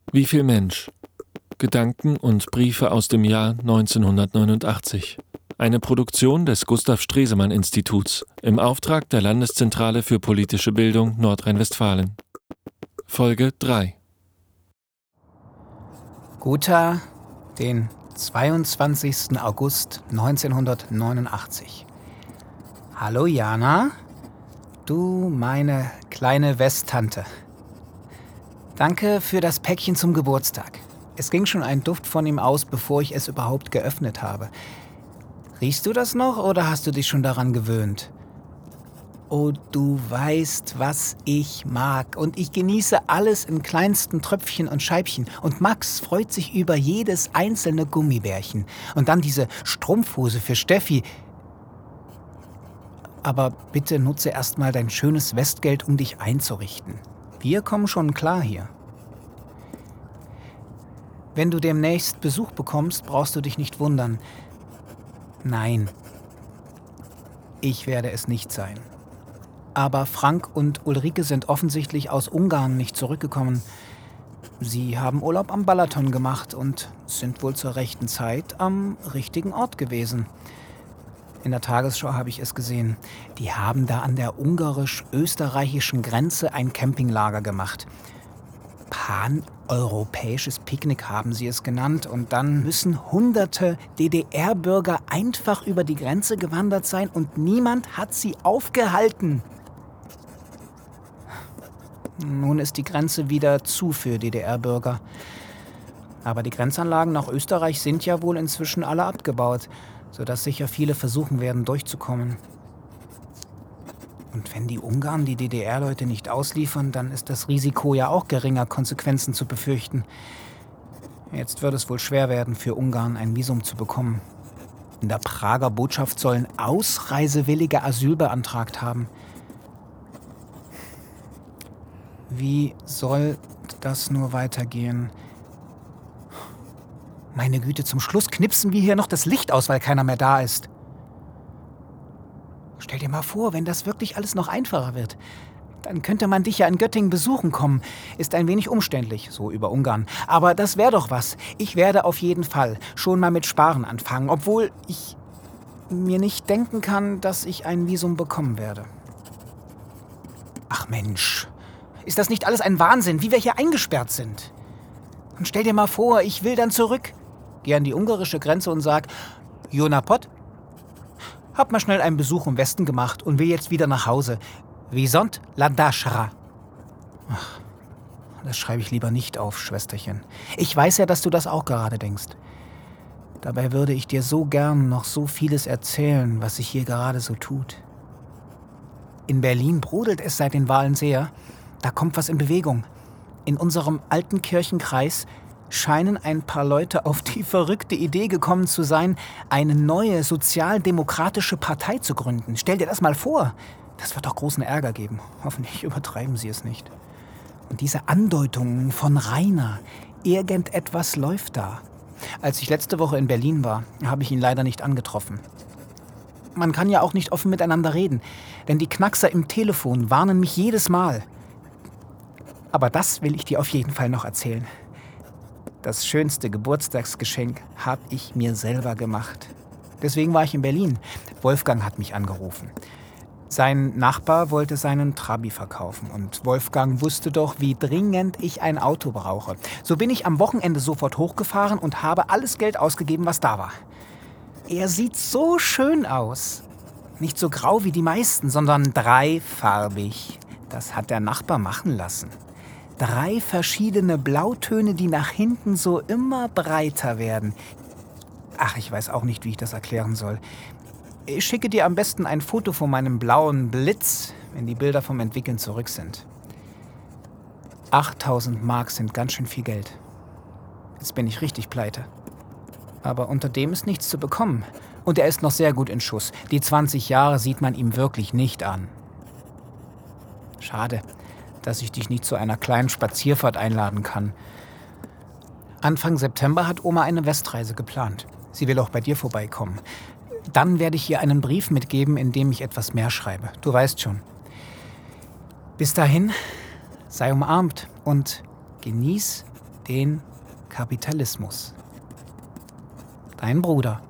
Wie viel Mensch? Gedanken und Briefe aus dem Jahr 1989. Eine Produktion des Gustav Stresemann Instituts im Auftrag der Landeszentrale für politische Bildung Nordrhein-Westfalen. Folge 3. Gotha, den 22. August 1989. Hallo Jana, du meine kleine Westtante. Danke für das Päckchen zum Geburtstag. Es ging schon ein Duft von ihm aus, bevor ich es überhaupt geöffnet habe. Riechst du das noch oder hast du dich schon daran gewöhnt? Oh, du weißt, was ich mag. Und ich genieße alles in kleinsten Tröpfchen und Scheibchen. Und Max freut sich über jedes einzelne Gummibärchen. Und dann diese Strumpfhose für Steffi. Aber bitte nutze erstmal dein schönes Westgeld, um dich einzurichten. Wir kommen schon klar hier. Wenn du demnächst Besuch bekommst, brauchst du dich nicht wundern. Nein, ich werde es nicht sein. Aber Frank und Ulrike sind offensichtlich aus Ungarn nicht zurückgekommen. Sie haben Urlaub am Balaton gemacht und sind wohl zur rechten Zeit am richtigen Ort gewesen. In der Tagesschau habe ich es gesehen. Die haben da an der ungarisch-österreichischen Grenze ein Campinglager gemacht. Pan-europäisches Picknick haben sie es genannt. Und dann müssen hunderte DDR-Bürger einfach über die Grenze gewandert sein und niemand hat sie aufgehalten. Nun ist die Grenze wieder zu für DDR-Bürger. Aber die Grenzanlagen nach Österreich sind ja wohl inzwischen alle abgebaut, sodass sicher viele versuchen werden, durchzukommen. Und wenn die Ungarn die DDR-Leute nicht ausliefern, dann ist das Risiko ja auch geringer, Konsequenzen zu befürchten. Jetzt wird es wohl schwer werden, für Ungarn ein Visum zu bekommen. In der Prager Botschaft sollen Ausreisewillige Asyl beantragt haben. Wie soll das nur weitergehen? Meine Güte, zum Schluss knipsen wir hier noch das Licht aus, weil keiner mehr da ist. Stell dir mal vor, wenn das wirklich alles noch einfacher wird. Dann könnte man dich ja in Göttingen besuchen kommen. Ist ein wenig umständlich, so über Ungarn. Aber das wäre doch was. Ich werde auf jeden Fall schon mal mit Sparen anfangen, obwohl ich mir nicht denken kann, dass ich ein Visum bekommen werde. Ach Mensch, ist das nicht alles ein Wahnsinn, wie wir hier eingesperrt sind? Und stell dir mal vor, ich will dann zurück. Geh an die ungarische Grenze und sag, Jonapot, hab mal schnell einen Besuch im Westen gemacht und will jetzt wieder nach Hause. Visont Ladashra. Ach, das schreibe ich lieber nicht auf, Schwesterchen. Ich weiß ja, dass du das auch gerade denkst. Dabei würde ich dir so gern noch so vieles erzählen, was sich hier gerade so tut. In Berlin brodelt es seit den Wahlen sehr. Da kommt was in Bewegung. In unserem alten Kirchenkreis scheinen ein paar Leute auf die verrückte Idee gekommen zu sein, eine neue sozialdemokratische Partei zu gründen. Stell dir das mal vor. Das wird doch großen Ärger geben. Hoffentlich übertreiben sie es nicht. Und diese Andeutungen von Rainer, irgendetwas läuft da. Als ich letzte Woche in Berlin war, habe ich ihn leider nicht angetroffen. Man kann ja auch nicht offen miteinander reden, denn die Knackser im Telefon warnen mich jedes Mal. Aber das will ich dir auf jeden Fall noch erzählen. Das schönste Geburtstagsgeschenk habe ich mir selber gemacht. Deswegen war ich in Berlin. Wolfgang hat mich angerufen. Sein Nachbar wollte seinen Trabi verkaufen und Wolfgang wusste doch, wie dringend ich ein Auto brauche. So bin ich am Wochenende sofort hochgefahren und habe alles Geld ausgegeben, was da war. Er sieht so schön aus. Nicht so grau wie die meisten, sondern dreifarbig. Das hat der Nachbar machen lassen. 3 verschiedene Blautöne, die nach hinten so immer breiter werden. Ach, ich weiß auch nicht, wie ich das erklären soll. Ich schicke dir am besten ein Foto von meinem blauen Blitz, wenn die Bilder vom Entwickeln zurück sind. 8.000 Mark sind ganz schön viel Geld. Jetzt bin ich richtig pleite. Aber unter dem ist nichts zu bekommen. Und er ist noch sehr gut in Schuss. Die 20 Jahre sieht man ihm wirklich nicht an. Schade, dass ich dich nicht zu einer kleinen Spazierfahrt einladen kann. Anfang September hat Oma eine Westreise geplant. Sie will auch bei dir vorbeikommen. Dann werde ich ihr einen Brief mitgeben, in dem ich etwas mehr schreibe. Du weißt schon. Bis dahin, sei umarmt und genieß den Kapitalismus. Dein Bruder.